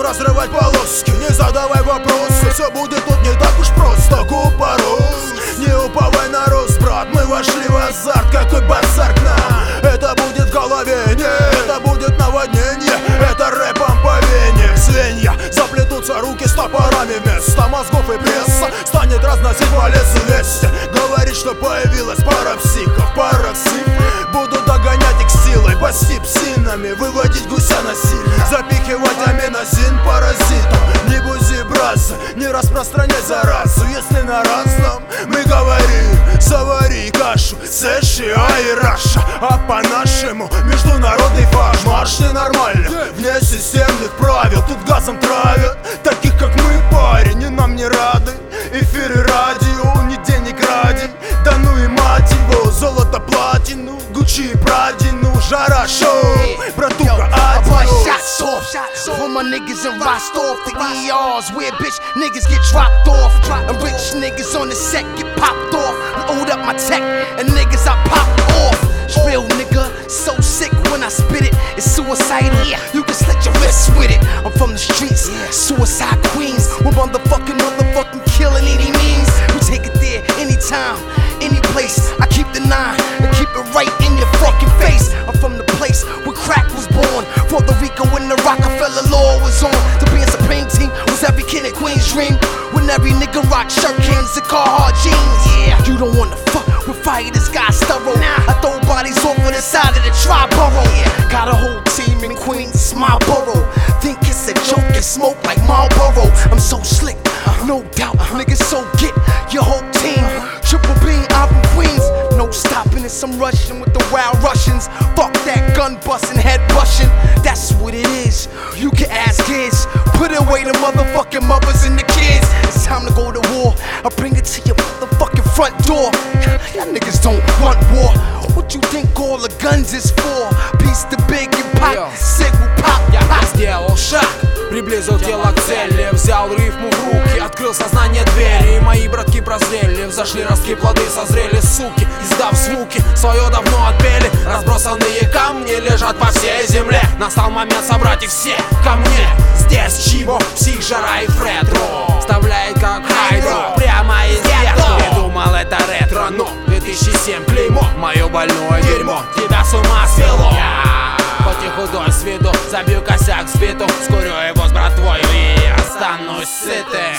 разрывать полоски. Не задавай вопросы, все будет тут не так уж просто. Купорос, не уповай на рост, брат. Мы вошли в азарт, какой базар к нам. Это будет в голове, не, это будет наводнение. Это рэпом по вене. Звенья заплетутся руки с топорами. Вместо мозгов и пресса станет разносить валец вести. Говорит, что появилась пара психов, пара псих. Буду догонять их силой, пасти псинами, выводить гуся насильно, запихивать аминозин паразитом. Не бузи, браза, не распространяй заразу. Если на разном мы говорим, завари кашу, США и Раша. А по-нашему международный фаш. Марш ненормально, вне системных правил. Тут газом травят таких как мы, парень, и нам не рады. Эфиры радио, не денег ради. Да ну и мать его, золото платину, Гуччи и Прадину, жара шоу, братуха, shots off for my niggas in Rostov, the ERs where bitch niggas get dropped off, and rich niggas on the set get popped off. Load up my tech and niggas I pop off. Real nigga, so sick when I spit it. It's suicidal, you can slit your wrists with it. I'm from the streets, suicide queens. We're motherfucking killing any means. We take it there anytime, any place. I keep the 9 and keep it right in your fucking face. I'm from the place where crack was born. Puerto Rico when the Rockefeller law was on. To be a supreme team was every kid in Queen's dream. When every nigga rock shirt cans and Carhartt jeans. Yeah, you don't wanna fuck with fire, this guy's thorough. I throw bodies over the side of the tri-borough. Got a whole team in Queens, it's my borough. Think it's a joke and smoke like Marlboro. I'm so slick, no doubt, niggas, so get your whole team. Triple beam, I'm from Queens. No stopping this, I'm rushing with the wild Russians. Fuck that gun busting, head rushing. That's what it is, you can ask kids. Put away the motherfucking mothers and the kids. It's time to go to war, I bring it to your motherfucking front door. Y'all niggas don't want war. What you think all the guns is for? Piece the big and pop, sick will pop. Я сделал шаг, приблизил тело к цели. Взял рифму в руки, открыл сознание двери. И мои братки прозрели, взошли ростки, плоды созрели, суки. Издав звуки, свое давно отпели. Разбросанные камни лежат по всей земле. Настал момент собрать их все ко мне. Здесь чего? Псих, жара и ретро вставляет как хайдро прямо из детства. Не думал это ретро, но 2007 клеймо. Мое больное дерьмо тебя с ума свело. Хоть и худой с виду, забью косяк сбиту. Скурю его с братвою и останусь сытым.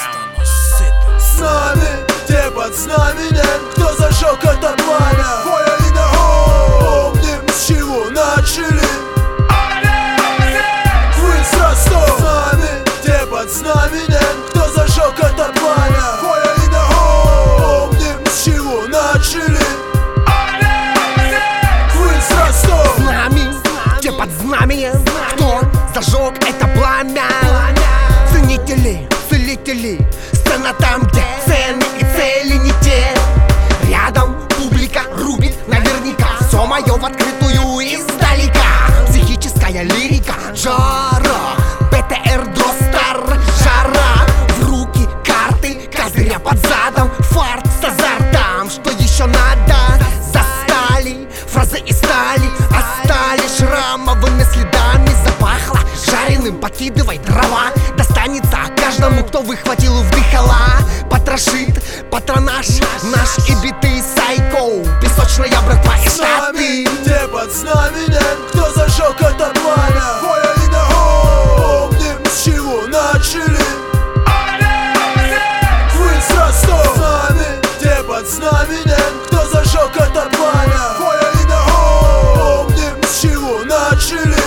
С нами те под знаменем, кто зажег это пламя. Фойя и ногу, помним, с чего начали. Квинс Ростов. С нами те под знаменем, кто зажег это пламя. Фойя и ногу, помним, с чего начали. Квинс Ростов. С нами те под знаменем, кто зажег это пламя. Ценители, целители, сцена там, где цены и цели не те. Рядом публика рубит наверняка. Все мое в открытую издалека. Психическая лирика, жара, БТР, Дростар, жара. В руки карты, козыря под задом, фарт с азартом. Что еще надо? Застали фразы из стали, остались шрамовыми следами. Запахло жареным, подкидывай дрова. Достанется каждому, кто выхватил вдыхала. Потрошит патронаж наш и биты сайко. Песочная братва и штаты. Те под знаменем, кто зажег это пламя. Фойя и ногу, помним, с чего начали. Квинс Ростов. С нами те под знаменем, кто зажег это пламя. Фойя и ногу, помним, с чего начали.